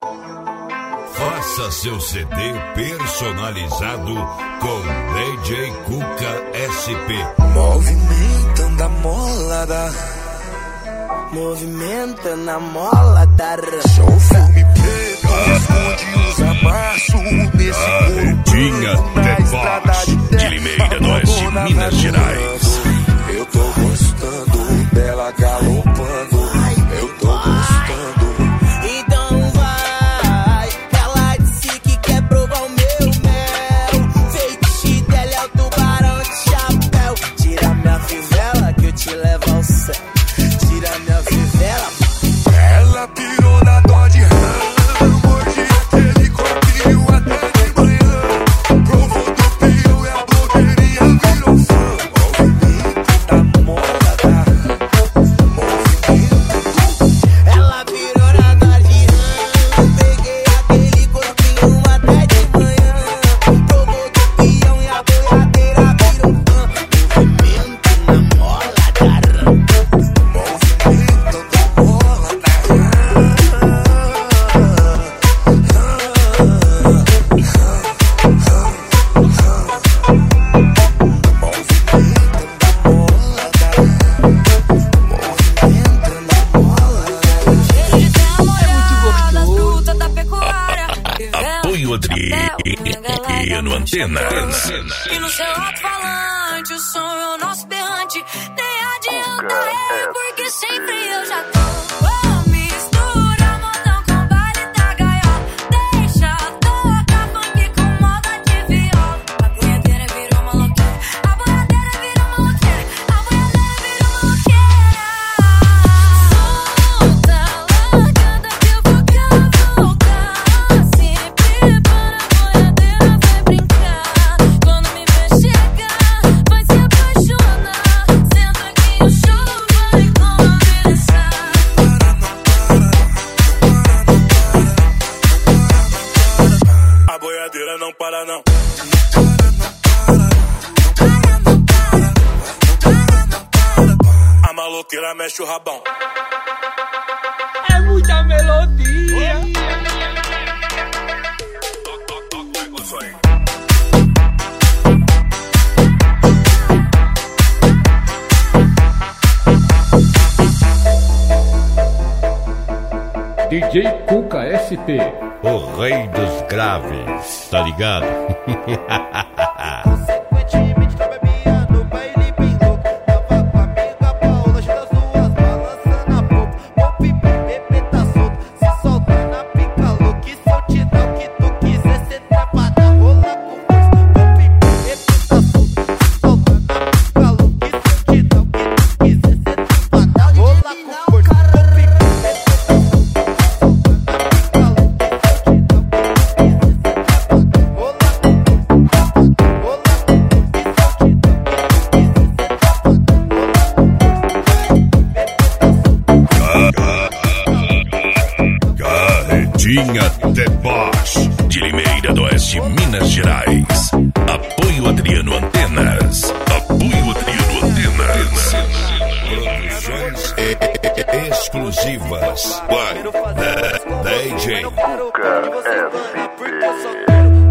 Faça seu CD personalizado com DJ Cuca SP. Movimentando a molada, movimentando a molada. Sou filme preto, esconde os amassos nesse corpo na estrada de Limeira do Oeste, Minas Gerais. Eu tô gostando dela galopando, eu tô gostando. Então vai, ela disse que quer provar o meu mel. Feitiço dela é o tubarão de chapéu. Tira minha fivela que eu te levo ao céu. Tira minha fivela. Ela pirou na Dodge Ram, hoje aquele corpinho até de manhã. Provou do peão e a blogueirinha virou fã. Movimento da moda, movimento. Ela virou na Dodge Ram. Peguei aquele corpinho até de manhã. Provou do peão e a boiadeira virou fã. Movimento na mola da Ram. Movimento da mola da Apoio Adriano Antenas. E no seu alto-falante, o som é o nosso berrante. Nem adianta porque sempre eu já tô. Oh, mistura modão com baile da gaiola. Deixa tocar funk com moda de viola. A boiadeira virou maloqueira. A boiadeira virou maloqueira. A boiadeira virou maloqueira. Solta, largada que eu vou cavalgar. Se prepara, a boiadeira vai brincar. Quando me ver chegar, vai se apaixonar. Senta aqui, o show vai começar. A boiadeira não para não. A maloqueira mexe o rabão. É muita melodia. DJ Cuca SP. O rei dos graves, tá ligado? Consequentemente tô bebia no baile bem louco. Tava com a amiga Paola, das duas balançando a pouco. Pop, bebê tá solto, se solta na pica louca. E se eu te dar o que tu quiser, cê trapa na rola com força. Pop, bebê tá solto, se solta na pica louca. E se eu te dar o que tu quiser, cê trapa na rola com força. Pop, bebê tá solto, se solta na pica louca. E se eu te dar o que tu quiser, cê trapa na rola com força. Carretinha Deboche, de Limeira do Oeste, Minas Gerais. Apoio Adriano Antenas. Apoio Adriano Antenas. Produções exclusivas. By DJ Cuca SP.